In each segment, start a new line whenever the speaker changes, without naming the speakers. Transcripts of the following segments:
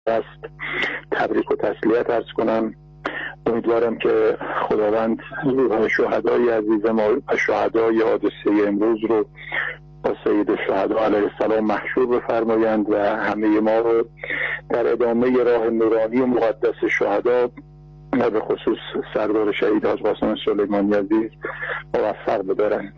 است تبریک و تسلیت عرض کنم. امیدوارم که خداوند روح شهدای عزیز ما و شهدای حادثه امروز رو با سید الشهدا علیه السلام محشور بفرمایند و همه ما رو در ادامه راه نورانی و مقدس شهدا و به خصوص سردار شهید حاج قاسم سلیمانی عزیز موفق بدارند.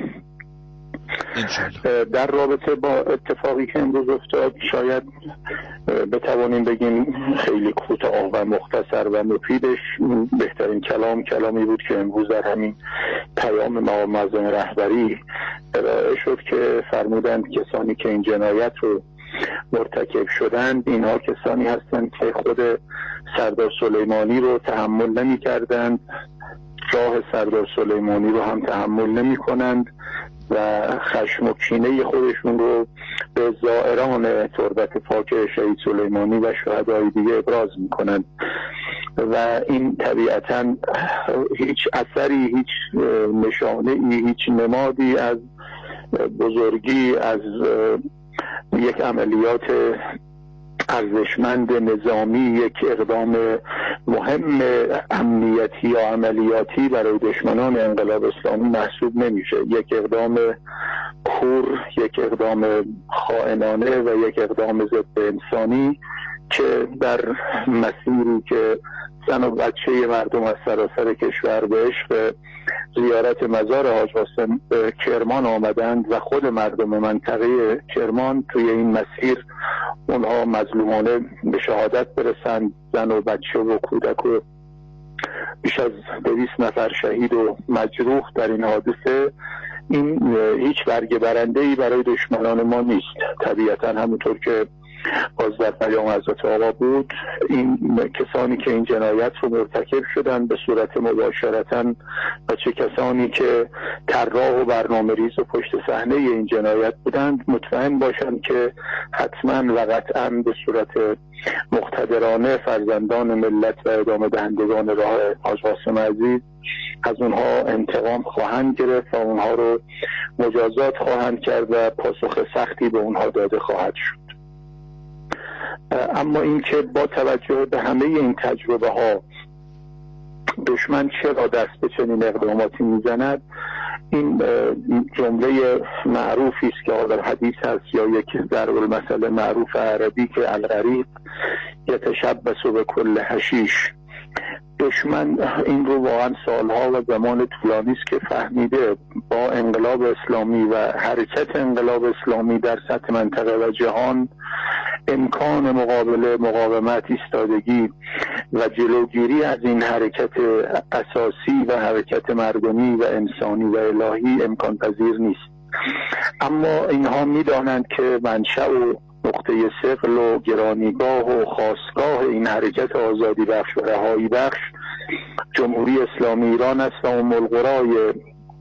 در رابطه با اتفاقی که امروز افتاد شاید بتوانیم بگیم خیلی کوتاه و مختصر و مفیدش بهترین کلامی بود که امروز در همین پیام مقام معظم رهبری ارائه شد که فرمودند کسانی که این جنایت رو مرتکب شدند اینها کسانی هستند که خود سردار سلیمانی رو تحمل نمی کردند، راه سردار سلیمانی رو هم تحمل نمی کنند و خشم و کینه خودشون رو به زائران تربت پاک شهید سلیمانی و شهدای دیگه ابراز میکنند و این طبیعتا هیچ اثری، هیچ نشانه ای، هیچ نمادی از بزرگی، از یک عملیات ارزشمند نظامی، یک اقدام مهم امنیتی یا عملیاتی برای دشمنان انقلاب اسلامی محسوب نمیشه. یک اقدام کور، یک اقدام خائنانه و یک اقدام ضد انسانی که در مسیری که زن و بچه مردم از سراسر کشور به عشق زیارت مزار حاج قاسم به کرمان آمدند و خود مردم منطقه کرمان توی این مسیر اونها مظلومانه به شهادت برسند، زن و بچه و کودک و بیش از 200 نفر شهید و مجروح در این حادثه، این هیچ برگ برنده‌ای برای دشمنان ما نیست. طبیعتا همونطور که باز در پیام حضرت آقا بود، این کسانی که این جنایت رو مرتکب شدن به صورت مباشرتاً و چه کسانی که طراح و برنامه‌ریز و پشت صحنه این جنایت بودند مطمئن باشند که حتما و قطعا به صورت مقتدرانه فرزندان ملت و ادامه دهندگان راه حاج قاسم عزیز از اونها انتقام خواهند گرفت و اونها رو مجازات خواهند کرد و پاسخ سختی به اونها داده خواهد شد. اما اینکه با توجه به همه این تجربه ها دشمن چرا دست به چنین اقداماتی میزند، این جمله معروفی است که در حدیث هست یا یک ضرب‌المثل معروف عربی که الغریق یتشبث بکل حشیش. دشمن این رو واقعا سالها و زمان طولانی است که فهمیده با انقلاب اسلامی و حرکت انقلاب اسلامی در سطح منطقه و جهان امکان مقابله، مقاومت، ایستادگی و جلوگیری از این حرکت اساسی و حرکت مردمی و انسانی و الهی امکان پذیر نیست. اما اینها می‌دانند که منشأ و نقطه ثقل و گرانیگاه و خاستگاه این حرکت آزادی بخش و رهایی بخش جمهوری اسلامی ایران است و ام القرای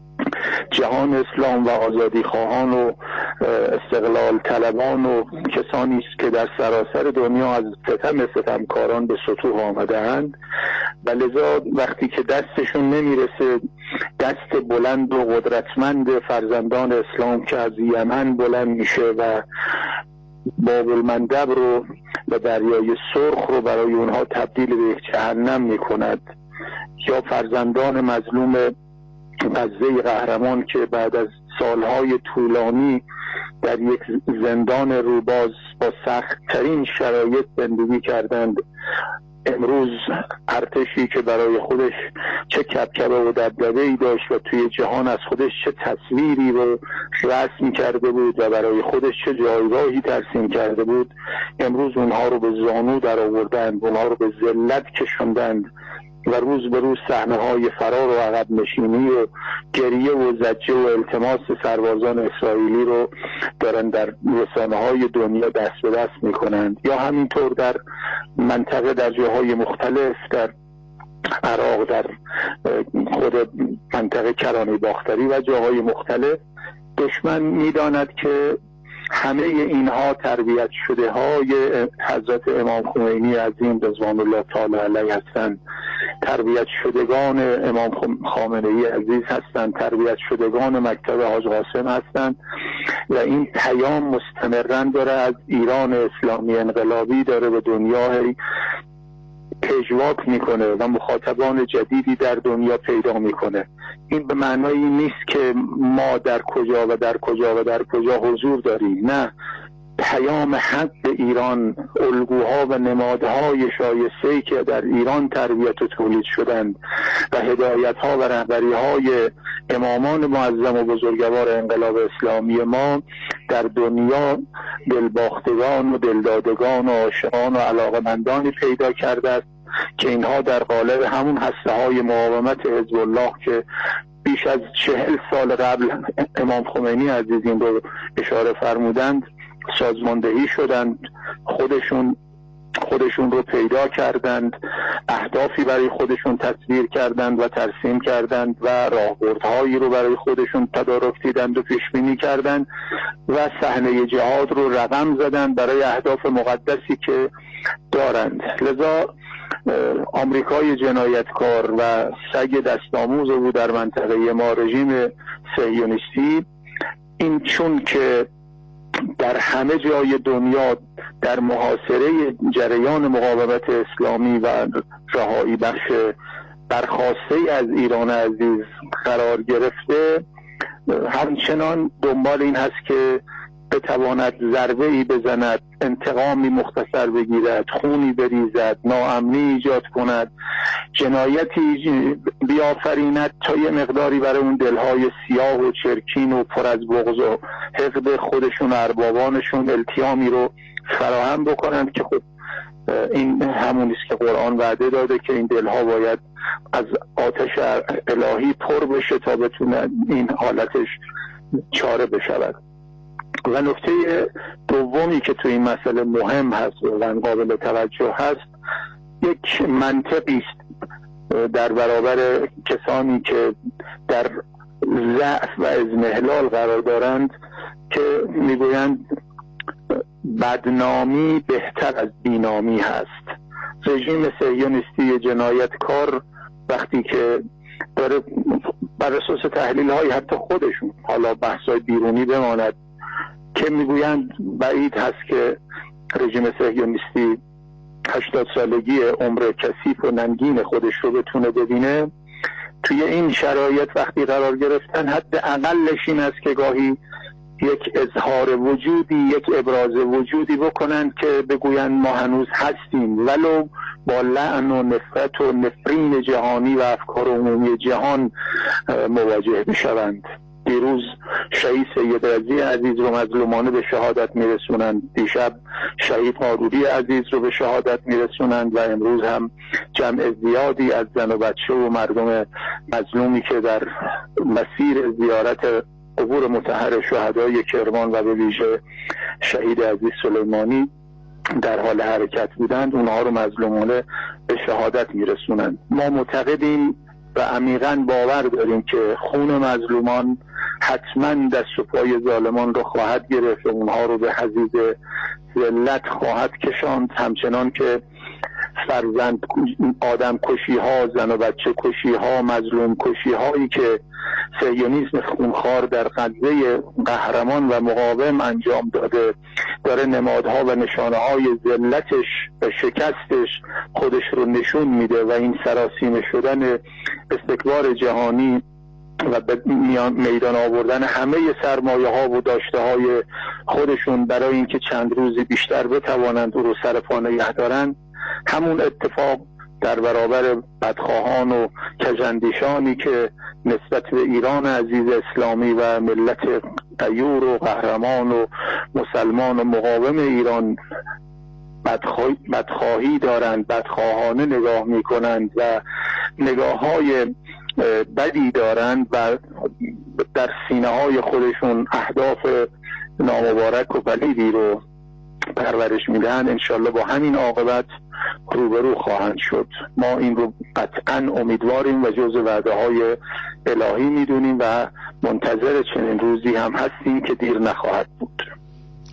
جهان اسلام و آزادی خواهان و استقلال طلبان و کسانی است که در سراسر دنیا از ستمکاران به سطوح آمده‌اند و لذا وقتی که دستشون نمیرسه دست بلند و قدرتمند فرزندان اسلام که از یمن بلند میشه و باب المندب رو و دریای سرخ رو برای اونها تبدیل به یک جهنم میکند، یا فرزندان مظلوم غزه قهرمان که بعد از سالهای طولانی در یک زندان روباز با سخت‌ترین شرایط زندگی کردند، امروز ارتشی که برای خودش چه کبکبه و دبدبه‌ای داشت و توی جهان از خودش چه تصویری رو رسم کرده بود و برای خودش چه جایگاهی ترسیم کرده بود، امروز اونها رو به زانو در آوردند، اونها رو به ذلت کشوندند و روز به روز صحنه‌های فرار و عقب نشینی و گریه و زجه و التماس سربازان اسرائیلی رو دارن در رسانه‌های دنیا دست به دست می‌کنند. یا همینطور در منطقه در جاهای مختلف، در عراق، در خود منطقه کرانه باختری و جاهای مختلف، دشمن می‌داند که همه اینها تربیت شده های حضرت امام خمینی عظیم رضوان الله تعالی علیه هستند، تربیت شدگان امام خامنه ای عزیز هستند، تربیت شدگان مکتب حاج قاسم هستند و این پیام مستمرا داره از ایران اسلامی انقلابی داره به دنیا پژواک میکنه و مخاطبان جدیدی در دنیا پیدا میکنه. این به معنایی نیست که ما در کجا و در کجا و در کجا حضور داریم، نه، پیام حق ایران، الگوها و نمادهای شایسته‌ای که در ایران تربیت و تولید شدند و هدایت‌ها و رهبری‌های امامان معظم و بزرگوار انقلاب اسلامی ما در دنیا دلباختگان و دلدادگان و عاشقان و علاقمندانی پیدا کرده است که اینها در قالب همون هسته‌های مقاومت حزب الله که بیش از 40 سال قبل امام خمینی عزیز این رو اشاره فرمودند سازماندهی شدند، خودشون رو پیدا کردند، اهدافی برای خودشون تصویر کردند و ترسیم کردند و راهبردهایی رو برای خودشون تدارک دیدند و پیش بینی کردند و صحنه جهاد رو رقم زدند برای اهداف مقدسی که دارند. لذا آمریکای جنایتکار و سگ دستآموز او در منطقه ما رژیم صهیونیستی، این چون که در همه جای دنیا در محاصره جریان مقاومت اسلامی و رهایی بخش برخاسته از ایران عزیز قرار گرفته، همچنان دنبال این هست که بتواند ضربه ای بزند، انتقامی مختصر بگیرد، خونی بریزد، ناامنی ایجاد کند، جنایتی بیافریند تا یه مقداری برای اون دلهای سیاه و چرکین و پر از بغض و حقد خودشون و اربابانشون التیامی رو فراهم بکنند که خب این همون است که قرآن وعده داده که این دلها باید از آتش الهی پر بشه تا بتونه این حالتش چاره بشود. و نکته دومی که تو این مسئله مهم هست و قابل توجه هست، یک منطقی است در برابر کسانی که در ضعف و اضمحلال قرار دارند که میگویند بدنامی بهتر از بینامی هست. رژیم صهیونیستی جنایتکار وقتی که داره بر اساس تحلیل های حتی خودشون، حالا بحثای بیرونی بماند، که میگویند بعید هست که رژیم صهیونیستی 80 سالگی عمر کثیف و ننگین خودش رو بتونه ببینه، توی این شرایط وقتی قرار گرفتن حد اقلش این است که گاهی یک اظهار وجودی، یک ابراز وجودی بکنند که بگویند ما هنوز هستیم، ولو با لعن و نفرت و نفرین جهانی و افکار عمومی جهان مواجه بشوند. دیروز شهید سید رضی عزیز رو مظلومانه به شهادت میرسونند، دیشب شهید قاروری عزیز رو به شهادت میرسونند و امروز هم جمع زیادی از زن و بچه و مردم مظلومی که در مسیر زیارت قبور مطهر شهدای کرمان و به ویژه شهید عزیز سلیمانی در حال حرکت بودند، اونها رو مظلومانه به شهادت میرسونند. ما معتقدیم و عمیقاً باور داریم که خون مظلومان حتما دست و پای ظالمان رو خواهد گرفت و اونها رو به حضیض ذلت خواهد کشاند، همچنان که فرزند آدم کشی ها، زن و بچه کشی ها، مظلوم کشی هایی که صهیونیسم خونخوار در غزه قهرمان و مقاوم انجام داده داره نمادها و نشانه های ذلتش و شکستش خودش رو نشون میده و این سراسیمه شدن استکبار جهانی و به میدان آوردن همه سرمایه ها و داشته های خودشون برای اینکه چند روزی بیشتر بتوانند او رو سر پا نگه دارند، همون اتفاق در برابر بدخواهان و کژاندیشانی که نسبت به ایران عزیز اسلامی و ملت غیور و قهرمان و مسلمان و مقاوم ایران بدخواهی دارند، بدخواهانه نگاه میکنند و نگاه های بدی دارند و در سینه های خودشون اهداف نامبارک و پلیدی رو پرورش میدن، انشالله با همین عاقبت روبرو خواهند شد. ما این رو قطعا امیدواریم و جز وعده های الهی میدونیم و منتظر چنین روزی هم هستیم که دیر نخواهد بود.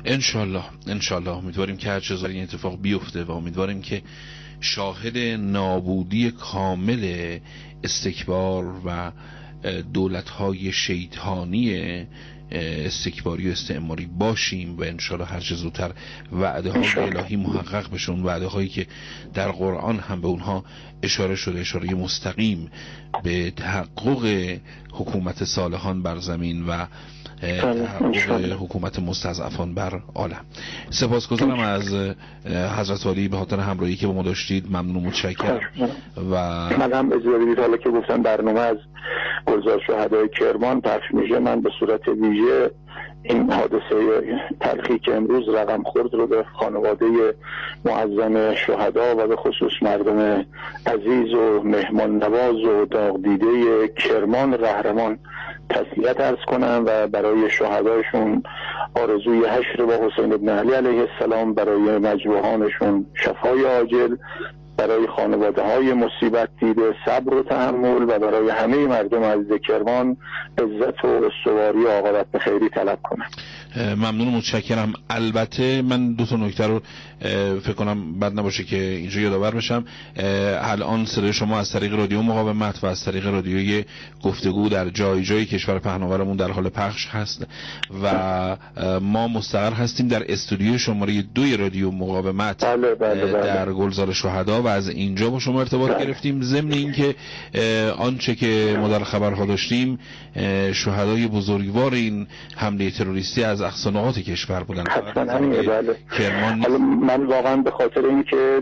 انشالله امیدواریم که هر چیزی این اتفاق بیفته و امیدواریم که شاهد نابودی کامل استکبار و دولت‌های شیطانی استکباری و استعماری باشیم و انشالله هر چه زودتر وعده های الهی محقق بشه، اون وعده هایی که در قرآن هم به اونها اشاره شده، اشاره مستقیم به تحقق حکومت صالحان بر زمین و تحقق حکومت مستضعفان بر عالم. سپاسگزارم از حضرت عالی به خاطر همراهی که با ما داشتید. ممنون و متشکرم. و
من هم اجازه بدید حالا که گفتم برنامه از گلزار شهدای کرمان پخش میشه، من به صورت ویژه این حادثه تلخی که امروز رقم خورد رو به خانواده معظم شهدا و به خصوص مردم عزیز و مهمان نواز و داغ دیده کرمان رهرمان تسلیت عرض کنم و برای شهدایشون آرزوی حشر با حسین ابن علی علیه السلام، برای مجروحانشون شفای عاجل، برای خانواده های مصیبت دیده صبر و تحمل و برای همه مردم عزیز کرمان عزت و استواری و عاقبت خیری طلب کنم.
ممنون و متشکرم. البته من دو تا نکته رو فکر کنم بد نباشه که اینجا یادآور بشم. الان صدای شما از طریق رادیو مقاومت و از طریق رادیوی گفتگو در جای جای کشور پهناورمون در حال پخش هست و ما مستقر هستیم در استودیو شماره 2 رادیو مقاومت در گلزار شهدا و از اینجا با شما ارتباط گرفتیم. ضمن اینکه آنچه که ما در خبرها داشتیم شهدای بزرگوار این حمله تروریستی از اقصا نقاط کشور بودن.
حتما همینه. کرمان من واقعا به خاطر اینکه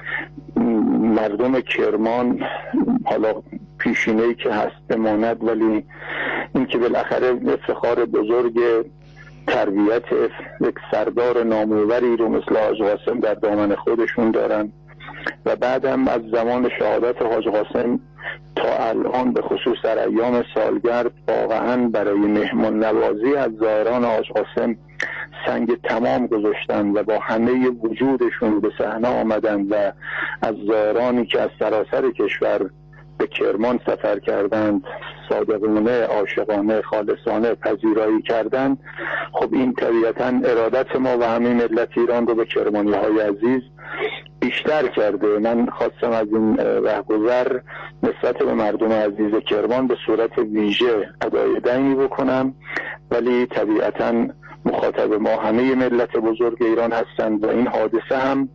مردم کرمان حالا پیشینه‌ای که هست بماند، ولی اینکه بالاخره افتخار بزرگ تربیت یک سردار ناموری رو مثل حاج قاسم در دامن خودشون دارن و بعدم از زمان شهادت حاج قاسم تا الان به خصوص در ایام سالگرد واقعا برای مهمان نوازی از زائران حاج قاسم سنگ تمام گذاشتن و با همه وجودشون به صحنه آمدن و از زائرانی که از سراسر کشور به کرمان سفر کردند صادقانه، عاشقانه، خالصانه پذیرایی کردند. خب این طبیعتا ارادت ما و همه ملت ایران رو به کرمانی های عزیز بیشتر کرده. من خواستم از این رهگذر نسبت به مردم عزیز کرمان به صورت ویژه ادای دینی بکنم، ولی طبیعتا مخاطب ما همه ملت بزرگ ایران هستند و این حادثه هم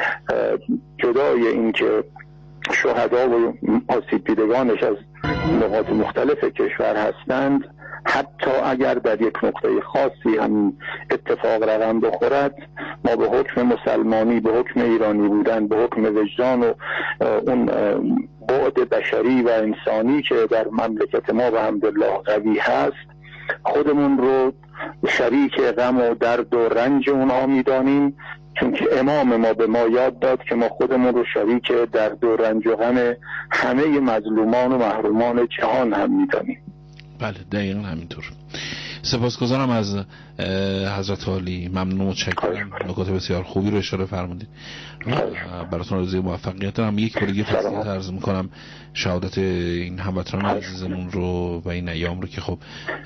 جدای این که شهدا و آسیب دیدگانش از نقاط مختلف کشور هستند، حتی اگر در یک نقطه خاصی هم اتفاق رقم بخورد، ما به حکم مسلمانی، به حکم ایرانی بودن، به حکم وجدان و اون بعد بشری و انسانی که در مملکت ما و الحمدلله قوی هست، خودمون رو شریک غم و درد و رنج اونها میدانیم، چون که امام ما به ما یاد داد که ما خودمون رو شریک درد و رنج و غم همه مظلومان و محرومان جهان هم میدانیم.
بله دقیقا همینطور. سپاسگزارم از حضرت عالی. ممنون و متشکرم. نکات بسیار خوبی رو اشاره فرمودید. براتون آرزوی موفقیت دارم. یک بار دیگه تسلیت عرض می‌کنم شهادت این هموطنان عزیزمون رو و این ایام رو که خب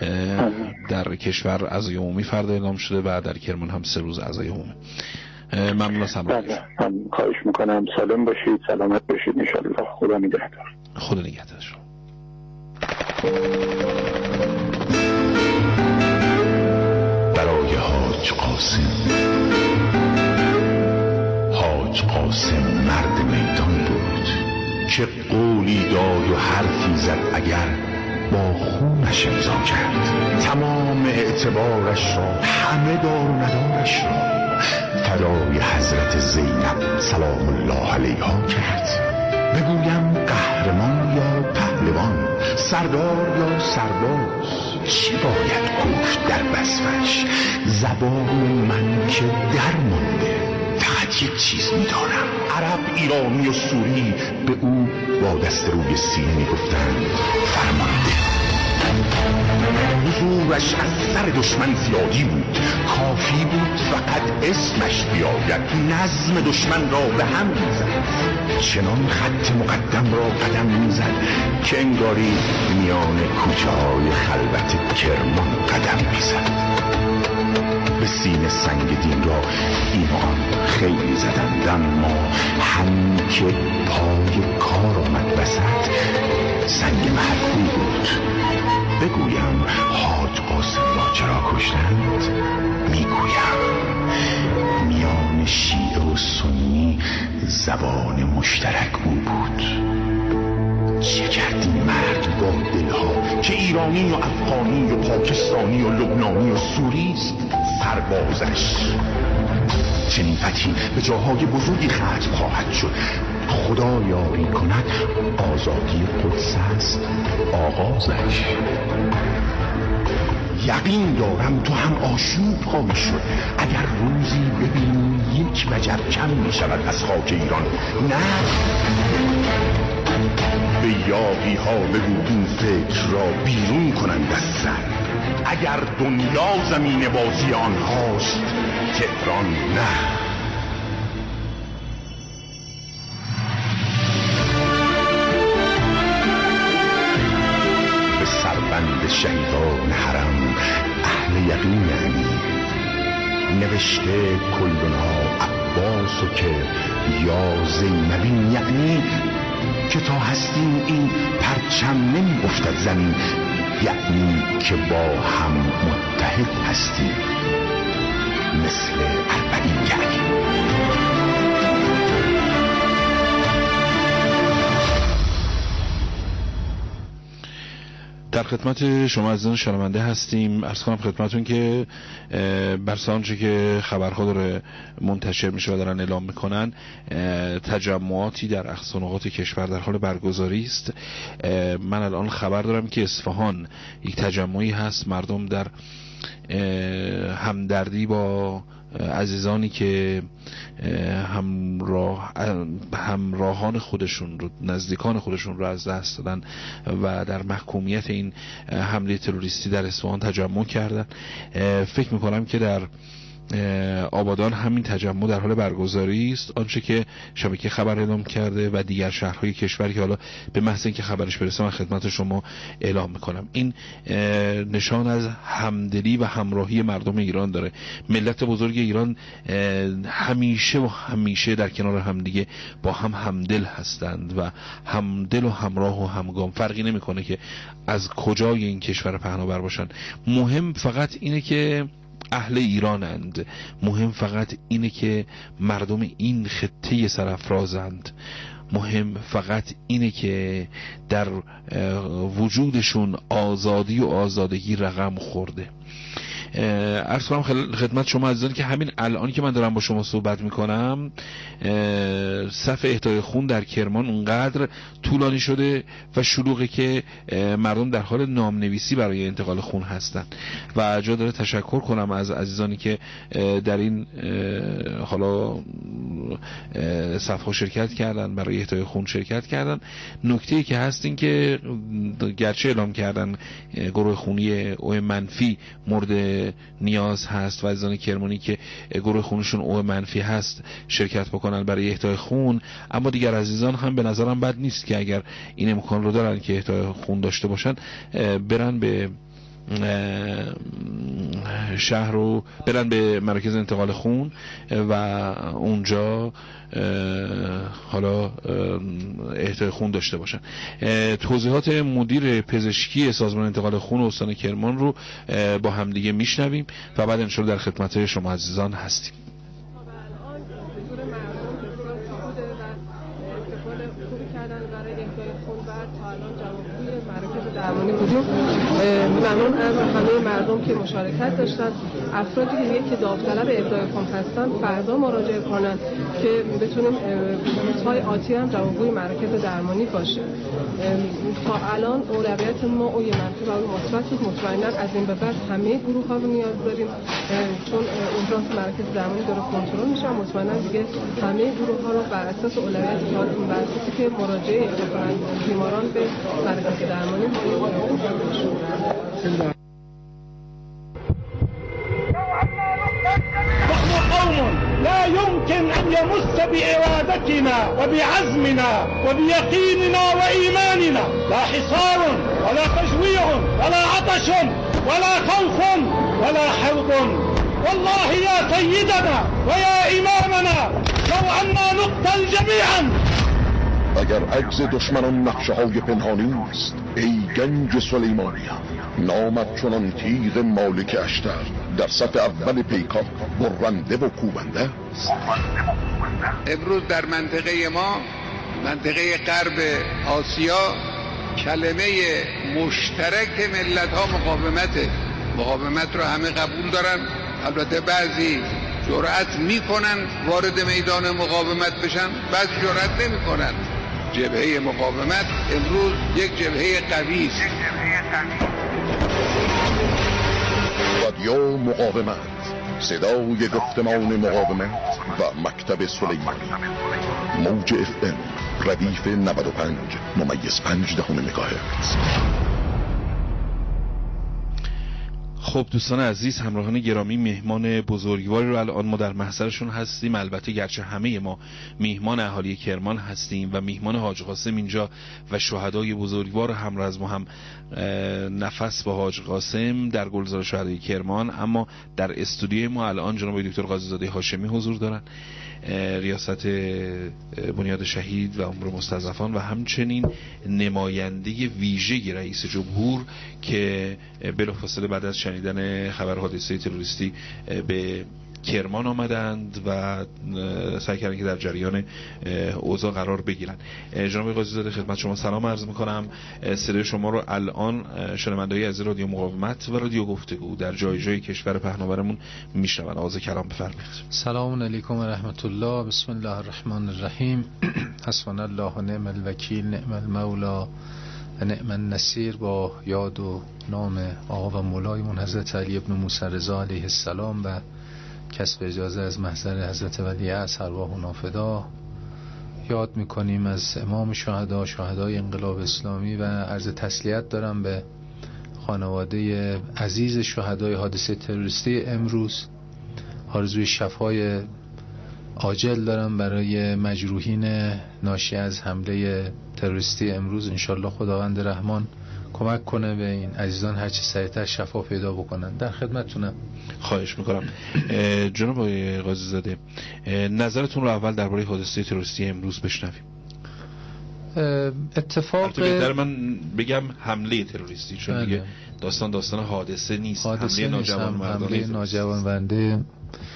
در کشور عزای عمومی فردا اعلام شده و در کرمان هم 3 روز عزای عمومی. ممنون از همراهیتون.
خواهش می‌کنم. سالم باشید، سلامت باشید ان شاءالله. خدا نگهدار.
خدا نگهدار شما.
برای حاج قاسم مرد میدان بود که قولی داد و حرفی زد اگر با خونش امضا کرد. تمام اعتبارش را، همه دار و ندارش را فدای حضرت زینب سلام الله علیها کرد. بگویم قهرمان یا پهلوان، سردار یا سرباز، چه باید گفت در وصفش؟ زبان من که درمانده، فقط یک چیز میدانم: عرب، ایرانی و سوری به او با دست روی سینه میگفتند فرمانده. حضورش از سر دشمن زیادی بود، کافی بود فقط اسمش بیاید، نظم دشمن را به هم میزد، چنان خط مقدم را قدم میزد که انگاری میان کوچه های خلوت کرمان قدم میزد. به سینه سنگ دین را ایمان خیلی زدند، اما همین که پای کار آمد وسط سنگ محکوم بود. بگویم حاج قاسم را چرا کشتند؟ میگویم میان شیعه و سنی زبان مشترک او بود. چه کرد این مرد با دلها که ایرانی و افغانی و پاکستانی و لبنانی و سوری است؟ سربازش چنین فتحی به جاهای بزرگی ختم خواهد شد. خدا یاری کند آزادی قدس است آغازش. یقین دارم تو هم آشوب خواهی شد اگر روزی ببینی یک وجب کم می شود از خاک ایران. نه، به یاغی ها بگو این فکر را بیرون کنند از سر. اگر دنیا زمین بازی آنهاست، تهران نه. به سربند شهیدان حرم اهل یقینند، نوشته کلنا عباس و که یا زینبین، یعنی که تا هستیم این پرچم نمی افتد زمین، یعنی که با هم متحد هستیم مثل اربعین. یعنی
در خدمت شما عزیزان شنونده هستیم. عرض کنم خدمتون که بر آنچه که خبرها داره منتشر میشه و دارن اعلام میکنن، تجمعاتی در اقصا نقاط کشور در حال برگزاری است. من الان خبر دارم که اصفهان یک تجمعی هست، مردم در همدردی با عزیزانی که همراهان خودشون رو، نزدیکان خودشون رو از دست دادن و در محکومیت این حمله تروریستی در اصفهان تجمع کردن. فکر میکنم که در آبادان همین تجمع در حال برگزاری است. آنچه که شبکه خبر اعلام کرده و دیگر شهرهای کشور که حالا به محض اینکه خبرش برسه من خدمت شما اعلام میکنم، این نشان از همدلی و همراهی مردم ایران داره. ملت بزرگ ایران همیشه در کنار همدیگه با هم همدل هستند و همدل و همراه و همگام. فرقی نمیکنه که از کجای این کشور پهناور باشن. مهم فقط اینه که اهل ایرانند، مهم فقط اینه که مردم این خطه سرافرازند، مهم فقط اینه که در وجودشون آزادی و آزادگی رقم خورده. عرض کنم خدمت شما عزیزان که همین الان که من دارم با شما صحبت میکنم صف اهدای خون در کرمان اونقدر طولانی شده و شلوغه که مردم در حال نامنویسی برای انتقال خون هستن و جا داره تشکر کنم از عزیزانی که در این حالا صفحه شرکت کردن، برای اهدای خون شرکت کردن. نکته‌ای که هست این که گرچه اعلام کردن گروه خونی او منفی مورد نیاز هست و عزیزان کرمانی که گروه خونشون او منفی هست شرکت بکنن برای اهدای خون، اما دیگر عزیزان هم به نظرم بد نیست که اگر این امکان رو دارن که اهدای خون داشته باشن برن به شهر رو برن به مراکز انتقال خون و اونجا حالا اهدای خون داشته باشن. توضیحات مدیر پزشکی سازمان انتقال خون استان کرمان رو با همدیگه میشنویم و بعد انشاءالله در خدمت شما عزیزان هستیم.
ممنون از همه مردم که مشارکت داشتن. افرادی که داوطلب اهدای خون هستن فردا مراجعه کنن که بتونیم روزهای آتی هم جوابگوی مراکز درمانی باشه. تا الان اولویت ما اوی منفی و اوی مثبت بود. مطمئنا از این به بعد همه گروه ها رو نیاز داریم چون اونجا مراکز درمانی داره کنترل میشه. مطمئنا دیگه همه گروه ها رو بر اساس اولویت بر اساسی که مراجعه بیماران به مراکز درمانی
نحن قوم لا يمكن أن يمس بإرادتنا وبعزمنا وبيقيننا وإيماننا لا حصار ولا تجويع ولا عطش ولا خوف ولا حرب والله يا سيدنا ويا إمامنا لو أننا نقتل جميعا.
اگر عجز دشمنان نقشه های پنهانی است ای گنج سلیمانی، نامت چنان تیغ مالک اشتر در صف اول پیکار برنده و کوبنده است.
امروز در منطقه ما، منطقه غرب آسیا، کلمه مشترک ملت ها مقاومت رو همه قبول دارن. البته بعضی جرأت میکنن وارد میدان مقاومت بشن، بعضی جرأت نمیکنن. جبهه مقاومت امروز یک جبهه قوی است.
رادیو مقاومت، صدای گفتمان مقاومت و مکتب سلیمانی، موج FM ردیف 95.5 مگاهرتز.
خب دوستان عزیز، همراهان گرامی، مهمان بزرگواری رو الان ما در محضرشون هستیم. البته گرچه همه ما میهمان اهالی کرمان هستیم و میهمان حاج قاسم اینجا و شهدای بزرگوار همراه از ما هم نفس با حاج قاسم در گلزار شهدای کرمان، اما در استودیوی ما الان جناب دکتر قاضی‌زاده هاشمی حضور دارن، ریاست بنیاد شهید و امور مستضعفان و همچنین نماینده ویژه رئیس جمهور که بلافاصله بعد از شنیدن خبر حادثه تروریستی به کرمان آمدند و سعی کردن که در جریان اوضاع قرار بگیرن. جناب قاضی‌زاده خدمت شما سلام عرض میکنم. صدای شما رو الان شنونده‌های از رادیو مقاومت و رادیو گفتگو در جای جای کشور پهناورمون میشنون. آغاز کلام بفرمایید.
سلام علیکم و رحمت الله. بسم الله الرحمن الرحیم. حسبنا الله و نعم الوکیل، نعم المولا و نعم النصیر. با یاد و نام آقا و مولایمون حضرت علی ابن موسی رضا علیه السلام و کسب اجازه از محضر حضرت ولیعصر ارواح و نافدا یاد میکنیم از امام شهدا، شهدای انقلاب اسلامی و عرض تسلیت دارم به خانواده عزیز شهدای حادثه تروریستی امروز. آرزوی شفای عاجل دارم برای مجروحین ناشی از حمله تروریستی امروز. انشالله خداوند رحمان کمک کنه به این عزیزان هرچی سریعتر شفا پیدا بکنن. در خدمتتونم.
خواهش میکنم. جناب قاضی‌زاده، نظرتون رو اول درباره حادثه تروریستی امروز بشنویم.
اتفاق
بهتر من بگم حمله تروریستی، چون دیگه داستان حادثه نیست. حمله
ناجوانمرده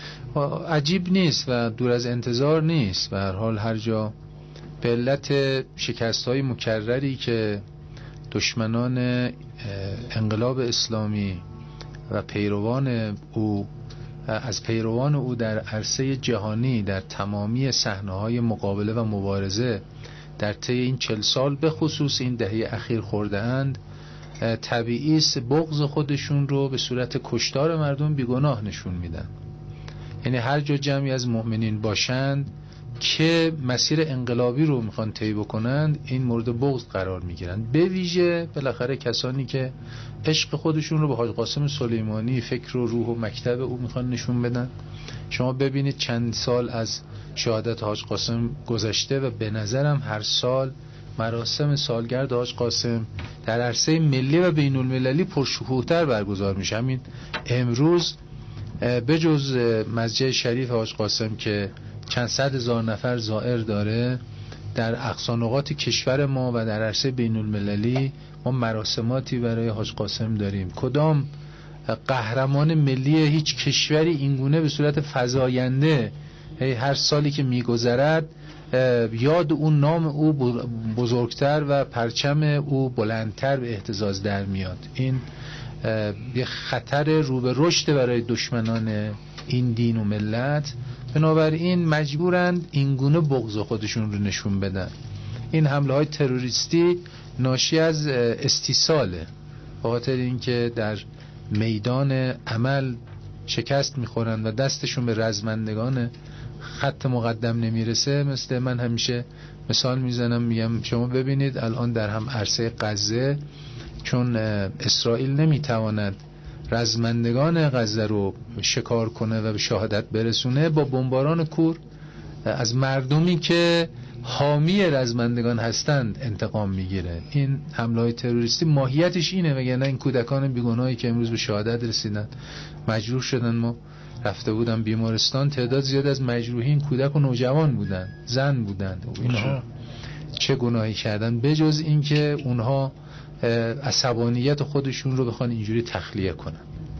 عجیب نیست و دور از انتظار نیست. به هر حال هر جا به علت شکست‌های مکرری که دشمنان انقلاب اسلامی و پیروان او از پیروان او در عرصه جهانی در تمامی صحنه‌های مقابله و مبارزه در طی این 40 سال به خصوص این دهه اخیر خورده‌اند، طبیعی است بغض خودشون رو به صورت کشتار مردم بیگناه نشون میدن. یعنی هر جا جمعی از مؤمنین باشند که مسیر انقلابی رو میخوان طی بکنند، این مورد بغض قرار میگیرن. به ویژه بالاخره کسانی که عشق خودشون رو به حاج قاسم سلیمانی، فکر و روح و مکتب او میخوان نشون بدن. شما ببینید چند سال از شهادت حاج قاسم گذشته و به نظرم هر سال مراسم سالگرد حاج قاسم در عرصه ملی و بین المللی پرشکوه‌تر برگزار میشه. همین امروز به جز مسجد شریف حاج قاسم که چند صد هزار نفر زائر داره، در اقصا نقاط کشور ما و در عرصه بین المللی ما مراسماتی برای حاج قاسم داریم. کدام قهرمان ملی هیچ کشوری اینگونه به صورت فزاینده هر سالی که میگذرد یاد اون نام او بزرگتر و پرچم او بلندتر به اهتزاز در میاد. این یه خطر رو به رشد برای دشمنان این دین و ملت. بنابراین مجبورند اینگونه بغض خودشون رو نشون بدن. این حمله های تروریستی ناشی از استیصاله، به خاطر اینکه در میدان عمل شکست میخورن و دستشون به رزمندگان خط مقدم نمیرسه. مثل من همیشه مثال میزنم، میگم شما ببینید الان در هم عرصه غزه، چون اسرائیل نمیتواند رزمندگان غزه رو شکار کنه و به شهادت برسونه، با بمباران کور از مردمی که حامی رزمندگان هستند انتقام میگیره. این حمله های تروریستی ماهیتش اینه، وگرنه این کودکان بیگناهی که امروز به شهادت رسیدن، مجروح شدن، ما رفته بودن بیمارستان، تعداد زیاد از مجروحین کودک و نوجوان بودن، زن بودن. اینها چه گناهی کردن بجز اینکه اونها عصبانیت خودشون رو بخوان اینجوری تخلیه کنن؟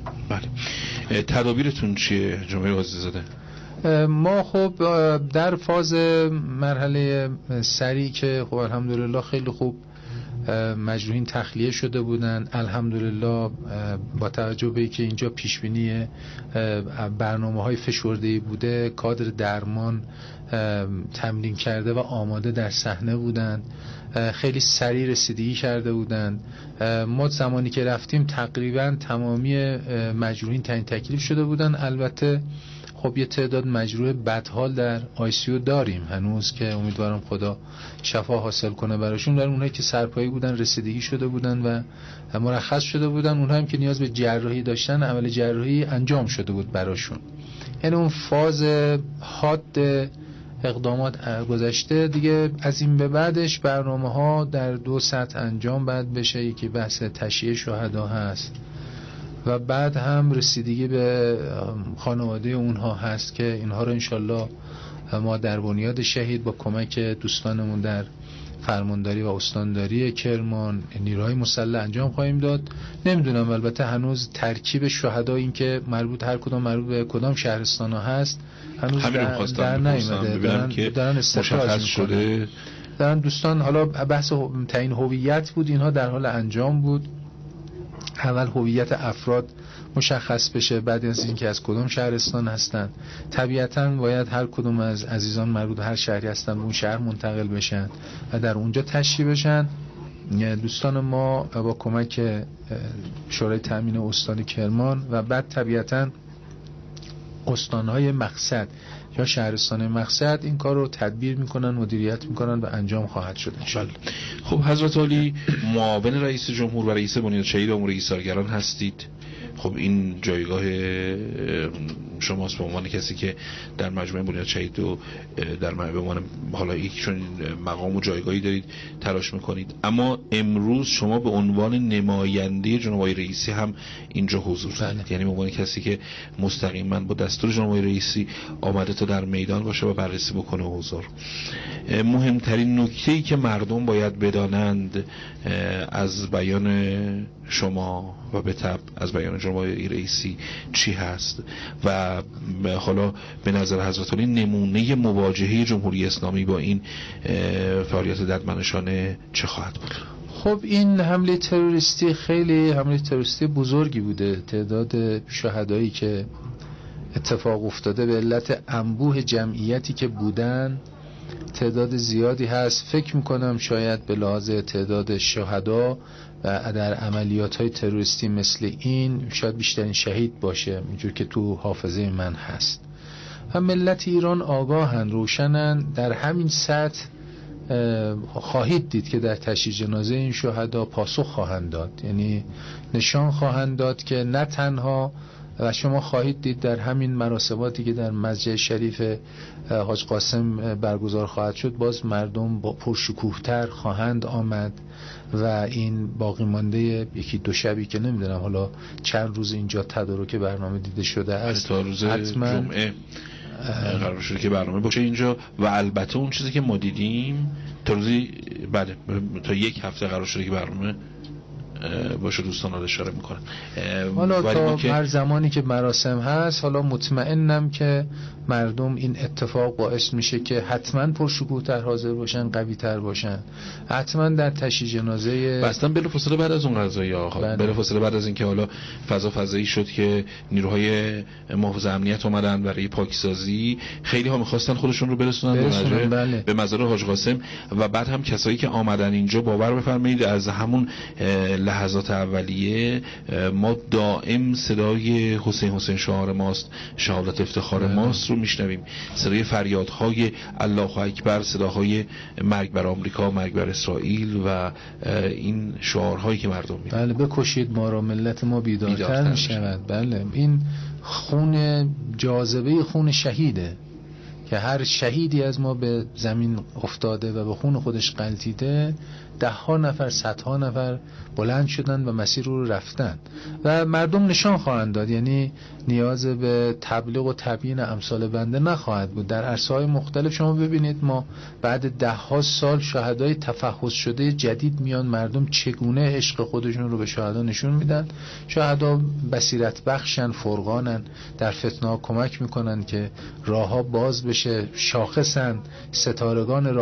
بله. تدابیرتون چیه جناب قاضی‌زاده؟
ما خب در فاز مرحله سریع که خب الحمدلله خیلی خوب مجروحین تخلیه شده بودن، الحمدلله با توجه به اینکه اینجا پیشبینی برنامه‌های فشرده‌ای بوده، کادر درمان تمرین کرده و آماده در صحنه بودند، خیلی سریع رسیدگی کرده بودند. ما زمانی که رفتیم تقریبا تمامی مجروحین تعیین تکلیف شده بودند. البته خب یه تعداد مجروح بدحال در آیسیو داریم هنوز که امیدوارم خدا شفا حاصل کنه براشون. در اونهایی که سرپایی بودن رسیدگی شده بودن و مرخص شده بودن، اونها هم که نیاز به جراحی داشتن عمل جراحی انجام شده بود براشون. یعنی اون فاز حاد اقدامات گذشته دیگه. از این به بعدش برنامه ها در 2 سطح انجام باید بشه. یکی بحث تشییع شهدا هست و بعد هم رسیدگی به خانواده اونها هست که اینها رو انشالله ما در بنیاد شهید با کمک دوستانمون در فرمانداری و استانداری کرمان نیروهای مسلح انجام خواهیم داد. نمیدونم البته هنوز ترکیب شهدا این که مربوط به کدام شهرستان ها هست هنوز در نیامده. دارن استخراج شده. دارن دوستان، حالا بحث تعیین هویت بود، اینها در حال انجام بود. اول هویت افراد مشخص بشه، بعد از اینکه از کدام شهرستان هستن. طبیعتاً باید هر کدوم از عزیزان مربوط به هر شهری هستن به اون شهر منتقل بشن و در اونجا تشییع بشن. دوستان ما با کمک شورای تامین استان کرمان و بعد طبیعتاً استانهای مقصد یا شهرستان مقصد این کار رو تدبیر میکنن، مدیریت میکنن و انجام خواهد شد انشاءالله.
خب حضرت عالی معاون رئیس جمهور و رئیس بنیاد شهید امور ایثارگران هستید. خب این جایگاه شماست به عنوان کسی که در مجموعه بنیاد شهید و در به عنوان حالا یکیشون مقام و جایگاهی دارید تلاش میکنید، اما امروز شما به عنوان نماینده جناب آقای رئیسی هم اینجا حضور دارید. یعنی به عنوان کسی که مستقیما با دستور جناب آقای رئیسی آمده تا در میدان باشه و بررسی بکنه حضور. مهمترین نکته‌ای که مردم باید بدانند از بیان شما و به تبع از بیان جناب آقای رئیسی چی هست و حالا به نظر حضرت عالی نمونه مواجهه جمهوری اسلامی با این فعالیت ددمنشانه چه خواهد بود؟
خب این حمله تروریستی خیلی حمله تروریستی بزرگی بوده. تعداد شهدایی که اتفاق افتاده به علت انبوه جمعیتی که بودن تعداد زیادی هست. فکر میکنم شاید به لحاظ تعداد شهدا و در عملیات های تروریستی مثل این شاید بیشترین شهید باشه اینجور که تو حافظه من هست. و ملت ایران آگاهن، روشنن. در همین سطح خواهید دید که در تشییع جنازه این شهدا پاسخ خواهند داد، یعنی نشان خواهند داد که نه تنها، و شما خواهید دید در همین مراسماتی که در مسجد شریف حاج قاسم برگزار خواهد شد باز مردم با پرشکوه‌تر خواهند آمد و این باقی مانده 1-2 شبی که نمیدونم حالا چند روز اینجا تدارک برنامه دیده شده است
تا روز جمعه قرار شده که برنامه باشه اینجا و البته اون چیزی که ما دیدیم تا روزی بله تا 1 هفته قرار شده که برنامه باشه. دوستان اشاره میکنن
حالا تا هر زمانی که مراسم هست حالا مطمئنم که مردم این اتفاق باعث میشه که حتما پرشکوه‌تر حاضر باشن، قوی تر باشن، حتما در تشییع جنازه
بستن بلافاصله بعد از اون قضایی بلافاصله بعد از اینکه حالا فضایی شد که نیروهای محافظ امنیت اومدن برای پاکسازی، خیلی ها میخواستن خودشون رو برسونن به مزار حاج قاسم و بعد هم کسایی که آمدن اینجا باور بفرمایید از همون لحظات اولیه ما دائم صدای حسین شعار ماست، شهادت افتخار ماست رو میشنویم، صدای فریادهای الله اکبر، صداهای مرگ بر آمریکا، مرگ بر اسرائیل و این شعارهایی که مردم میگن.
بله بکشید ما را، ملت ما بیدارتر میشود. بله این خون جاذبه خون شهیده که هر شهیدی از ما به زمین افتاده و به خون خودش غلطیده، 10 نفر 100 نفر بلند شدن و مسیر رو رفتن و مردم نشان خواهند داد. یعنی نیاز به تبلیغ و تبیین امثال بنده نخواهد بود. در عرصه‌های مختلف شما ببینید ما بعد 10 سال شهدای تفحص شده جدید میان، مردم چگونه عشق خودشون رو به شهدا نشون میدن. شهدا بصیرت بخشن، فرقانن، در فتنه‌ها کمک میکنن که راهها باز بشه، شاخصن، ستارگان